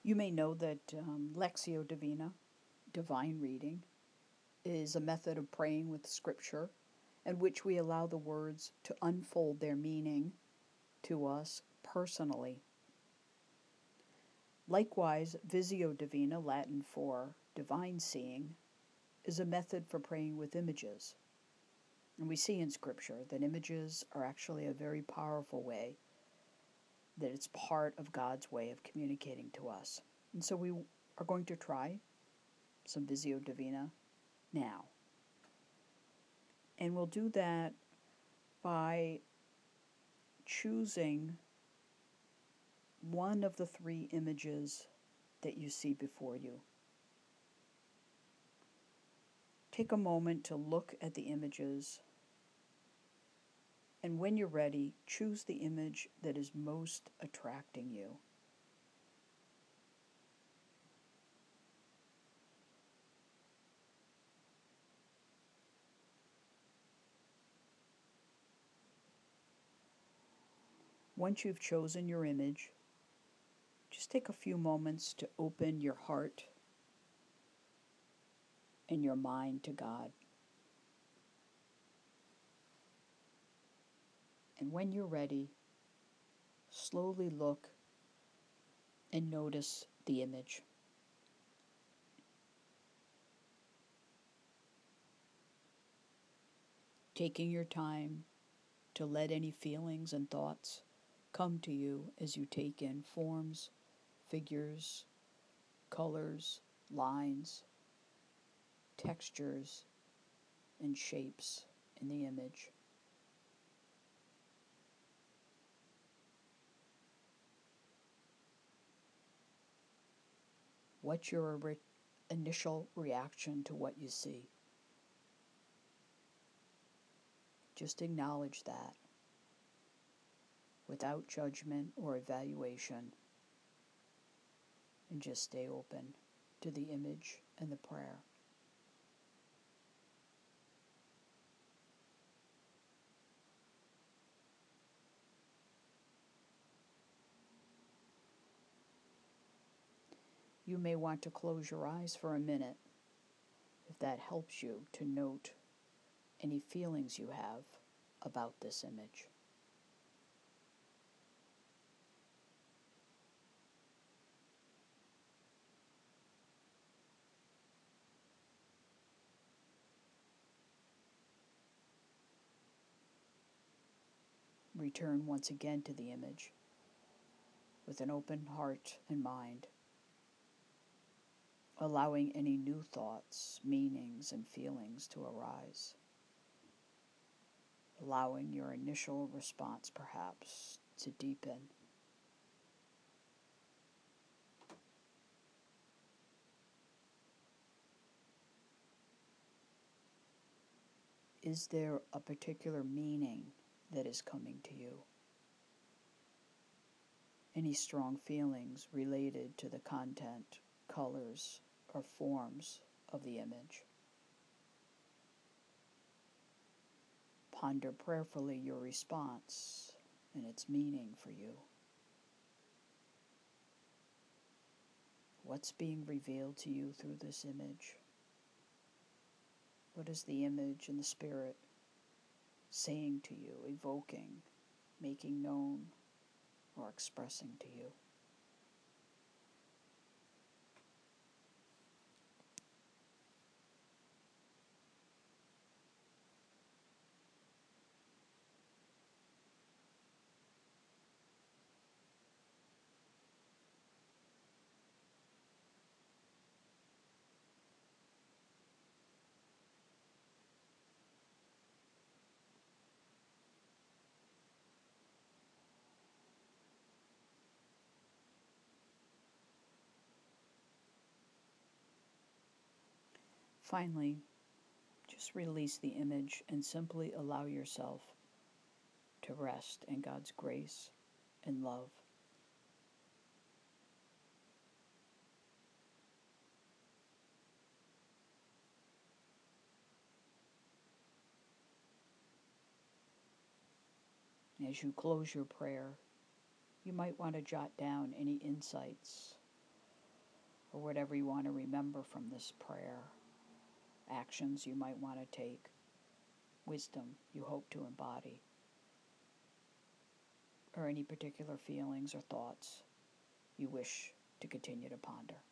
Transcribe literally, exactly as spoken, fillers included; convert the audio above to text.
You may know that um, Lectio Divina, divine reading, is a method of praying with Scripture in which we allow the words to unfold their meaning to us personally. Likewise, Visio Divina, Latin for divine seeing, is a method for praying with images. And we see in Scripture that images are actually a very powerful way, that it's part of God's way of communicating to us. And so we are going to try some Visio Divina now. And we'll do that by choosing one of the three images that you see before you. Take a moment to look at the images, and when you're ready, choose the image that is most attracting you. Once you've chosen your image, just take a few moments to open your heart and your mind to God. And when you're ready, slowly look and notice the image. Taking your time to let any feelings and thoughts come to you as you take in forms, figures, colors, lines, textures, and shapes in the image. What's your re- initial reaction to what you see? Just acknowledge that without judgment or evaluation, and just stay open to the image and the prayer. You may want to close your eyes for a minute if that helps you to note any feelings you have about this image. Return once again to the image with an open heart and mind, allowing any new thoughts, meanings, and feelings to arise, allowing your initial response perhaps to deepen. Is there a particular meaning that is coming to you? Any strong feelings related to the content, colors, or forms of the image? Ponder prayerfully your response and its meaning for you. What's being revealed to you through this image? What is the image and the spirit saying to you, evoking, making known, or expressing to you? Finally, just release the image and simply allow yourself to rest in God's grace and love. As you close your prayer, you might want to jot down any insights or whatever you want to remember from this prayer, actions you might want to take, wisdom you hope to embody, or any particular feelings or thoughts you wish to continue to ponder.